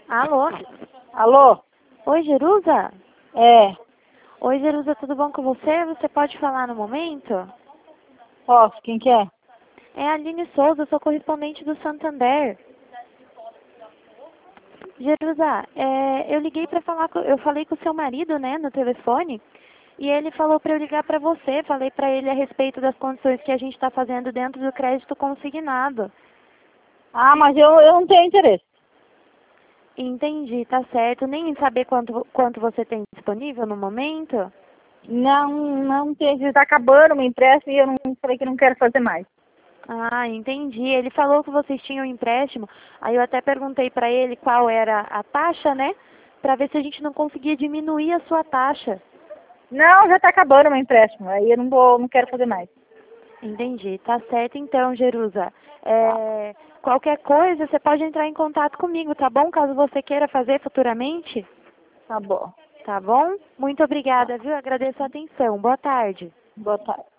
Alô? Alô? Oi, Jerusa? É, Oi, Jerusa, tudo bom com você? Você pode falar no momento? posso, quem que é? É a Aline Souza, sou correspondente do Santander. Jerusa, eu liguei para falar, eu falei com o seu marido, né, no telefone, e ele falou para eu ligar para você, falei para ele a respeito das condições que a gente está fazendo dentro do crédito consignado. Ah, mas eu não tenho interesse. Entendi, tá certo. Nem em saber quanto você tem disponível no momento? Não tenho, está acabando o meu empréstimo e eu não falei que não quero fazer mais. Ah, entendi. Ele falou que vocês tinham empréstimo, aí eu até perguntei para ele qual era a taxa, né? Para ver se a gente não conseguia diminuir a sua taxa. Não, já está acabando o meu empréstimo, aí eu não quero fazer mais. Entendi. Tá certo então, Jerusa. Tá, Qualquer coisa, você pode entrar em contato comigo, tá bom? Caso você queira fazer futuramente, tá bom. tá bom? Muito Tá, obrigada, viu? Agradeço a atenção. Boa tarde. boa tarde.